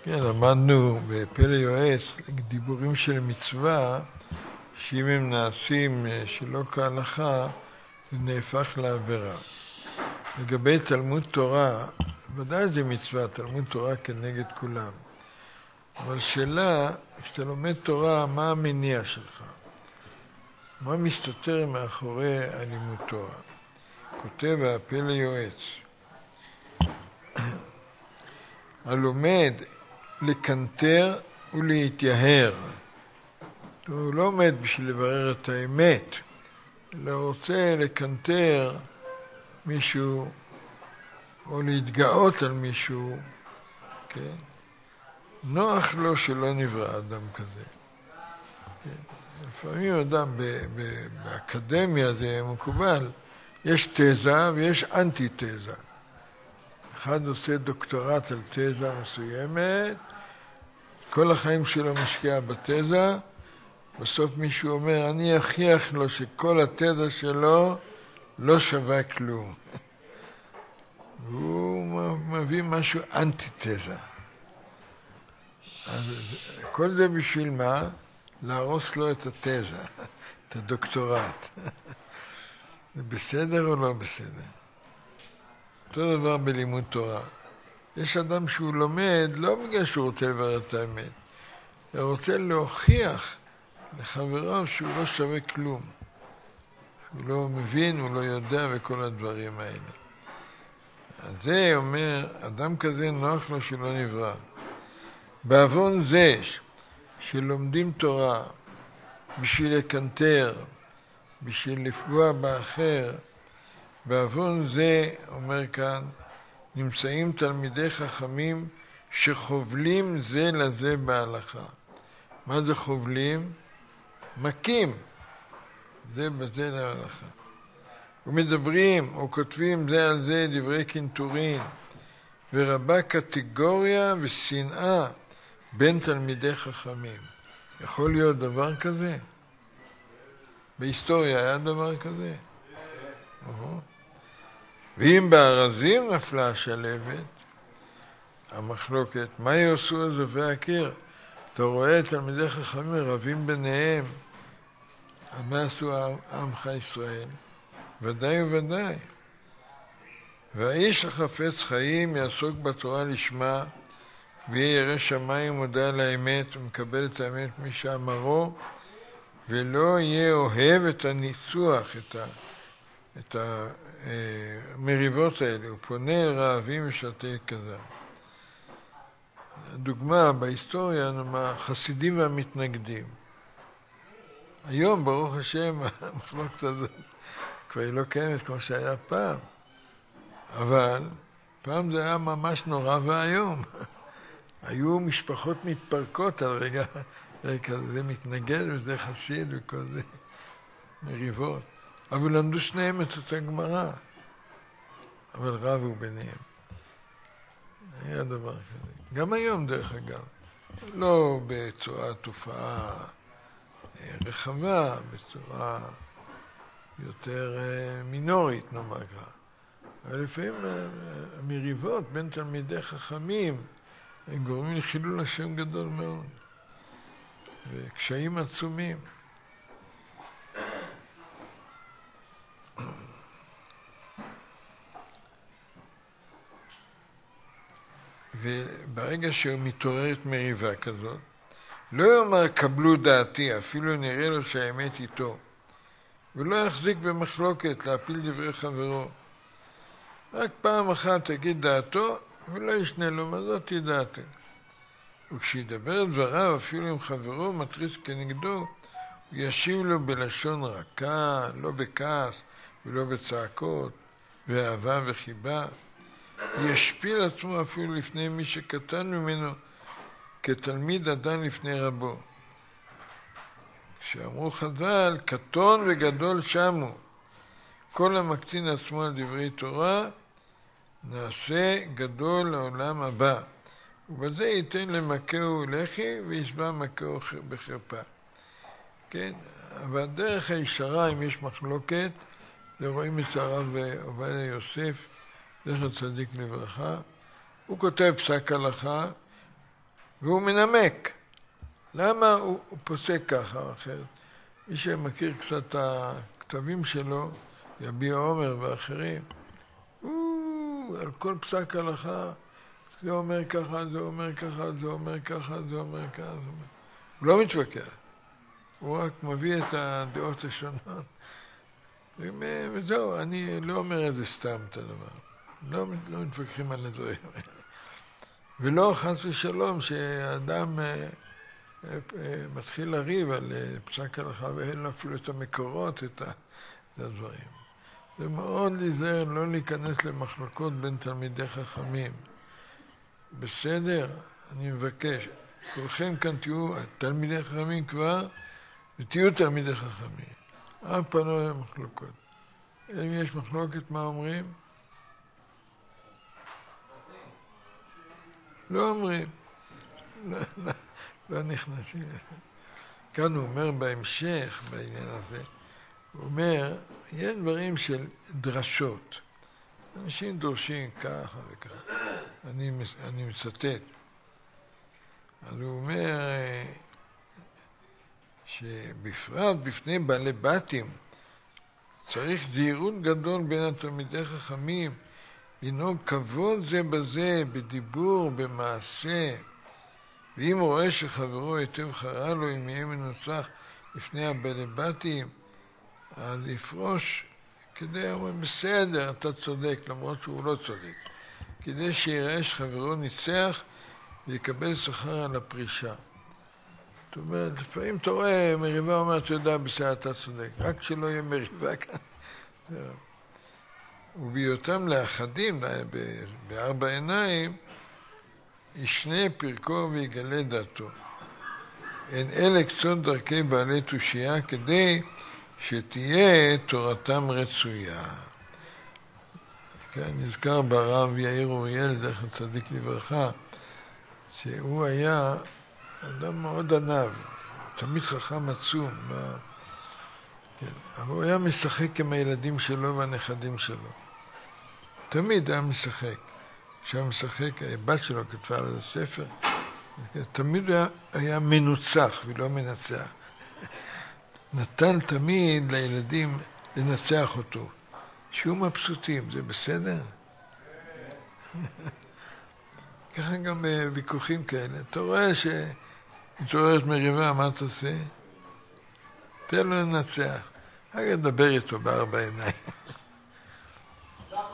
כן, למדנו בפלא יועץ דיבורים של מצווה, שאם הם נעשים שלא כהלכה, זה נהפך לעבירה. לגבי תלמוד תורה, ודאי זה מצווה, תלמוד תורה כנגד כולם. אבל שאלה, כשאתה לומד תורה, מה המניע שלך? מה מסתתר מאחורי הלימוד תורה? כותב הפלא יועץ. הלומד לקנטר ולהתייהר. הוא לא עומד בשביל לברר את האמת, אלא רוצה לקנטר מישהו או להתגאות על מישהו, כן? נוח לו שלא נברא אדם כזה. כן? לפעמים אדם באקדמיה זה מקובל, יש תזה ויש אנטי תזה. אחד עושה דוקטורט על תזה מסוימת, כל החיים שלו משקיע בתזה, בסוף מישהו אומר, אני אוכיח לו שכל התזה שלו לא שווה כלום. והוא מביא משהו אנטי-תזה. אז כל זה בשביל מה? להרוס לו את התזה, את הדוקטורט. זה בסדר או לא בסדר? אותו דבר בלימוד תורה. יש אדם שהוא לומד לא בגלל שהוא רוצה לברר את האמת, הוא רוצה להוכיח לחבריו שהוא לא שווה כלום. הוא לא מבין, הוא לא יודע וכל הדברים האלה. אז זה אומר, אדם כזה נוח לו שלא נברא. בעוון זה שלומדים תורה בשביל לקנטר, בשביל לפגוע באחר, בעוון זה, אומר כאן, נמצאים תלמידי חכמים שחובלים זה לזה בהלכה. מה זה חובלים? מכים. זה בזה להלכה. ומדברים או כותבים זה על זה דברי קנטורין, ורבה קטגוריה ושנאה בין תלמידי חכמים. יכול להיות דבר כזה? בהיסטוריה היה דבר כזה? ואם בארזים נפלה השלבת, המחלוקת, מה יעשו אזובי הקיר? אתה רואה תלמידי חכמים רבים ביניהם, מה עשו עמך ישראל? ודאי וודאי. והאיש החפץ חיים יעסוק בתורה לשמה, ויהיה ירא שמיים ומודע לאמת, ומקבל את האמת מי שאמרו, ולא יהיה אוהב את הניצוח, את המריבות האלה. הוא פונה אל רעבים ושתי כזה. הדוגמה בהיסטוריה, חסידים והמתנגדים. היום, ברוך השם, המחלוקת הזאת כבר לא קיימת כמו שהיה פעם. אבל פעם זה היה ממש נורא והיום. היו משפחות מתפרקות על רגע, זה מתנגד וזה חסיד וכל זה מריבות. אבל למדו שניהם את אותה גמרא. אבל רבו ביניהם. היה דבר כזה. גם היום דרך אגב. לא בצורה תופעה רחבה, בצורה יותר מינורית, נאמר ככה. אבל לפעמים המריבות בין תלמידי חכמים הם גורמים לחילול השם גדול מאוד. וקשיים עצומים. וברגע שהוא מתעוררת מריבה כזאת, לא יאמר קבלו דעתי, אפילו נראה לו שהאמת איתו, ולא יחזיק במחלוקת להפיל דברי חברו. רק פעם אחת תגיד דעתו, ולא ישנה לו, מה זאת דעתו. וכשידבר דבריו, אפילו עם חברו, מטריס כנגדו, הוא ישיב לו בלשון רכה, לא בכעס ולא בצעקות, ואהבה וחיבה. ישפיל עצמו אפילו לפני מי שקטן ממנו, כתלמיד אדם לפני רבו. כשאמרו חז"ל, קטון וגדול שמו, כל המקטין עצמו על דברי תורה, נעשה גדול לעולם הבא. ובזה ייתן למכהו לחי וישבע מכהו בחרפה. כן, אבל דרך הישרה, אם יש מחלוקת, זה רואים את הרב עובדיה יוסף, זכר צדיק לברכה, הוא כותב פסק הלכה, והוא מנמק. למה הוא פוסק ככה או אחרת? מי שמכיר קצת את הכתבים שלו, יביע עומר ואחרים, על כל פסק הלכה, זה אומר ככה, זה אומר ככה, זה אומר ככה, זה אומר ככה. הוא לא מתווכח. הוא רק מביא את הדעות השונות. וזהו, אני לא אומר את זה סתם את הדבר. לא מתווכחים על הדברים האלה. ולא חס ושלום שהאדם מתחיל לריב על פסק הלכה ואין לו אפילו את המקורות, את הדברים. זה מאוד להיזהר לא להיכנס למחלוקות בין תלמידי חכמים. בסדר? אני מבקש. כולכם כאן תהיו תלמידי חכמים כבר, ותהיו תלמידי חכמים. אף פעם לא יהיה מחלוקות. אם יש מחלוקת, מה אומרים? לא אומרים. לא נכנסים. כאן הוא אומר בהמשך, בעניין הזה, הוא אומר, יש דברים של דרשות. אנשים דורשים ככה וככה. אני מצטט. אז הוא אומר שבפרט בפני בעלי בתים צריך זהירות גדול בין התלמידי חכמים, לנהוג כבוד זה בזה, בדיבור, במעשה. ואם הוא רואה שחברו היטב חרה לו, אם יהיה מנוצח לפני הבעלי בתים, אז יפרוש כדי, הוא אומר, בסדר, אתה צודק, למרות שהוא לא צודק. כדי שיראה שחברו ניצח ויקבל שכר על הפרישה. זאת אומרת, לפעמים אתה רואה מריבה, אומר, אתה יודע, בסדר, אתה צודק. רק שלא יהיה מריבה כאן. ובהיותם לאחדים, בארבע עיניים, ישנה פרקו ויגלה דעתו. אין אלה קצות דרכי בעלי תושייה כדי שתהיה תורתם רצויה. כן, נזכר ברב יאיר אוריאל, זכר צדיק לברכה, שהוא היה אדם מאוד ענב, תמיד חכם עצום, כן, אבל הוא היה משחק עם הילדים שלו והנכדים שלו. תמיד היה משחק. כשהיה משחק, הבת שלו כתבה על הספר, תמיד היה מנוצח ולא מנצח. נתן תמיד לילדים לנצח אותו. שיהיו מבסוטים, זה בסדר? ככה גם ויכוחים כאלה. אתה רואה שמתעוררת מריבה, מה אתה עושה? תן לו לנצח. רק לדבר איתו בארבע עיניים.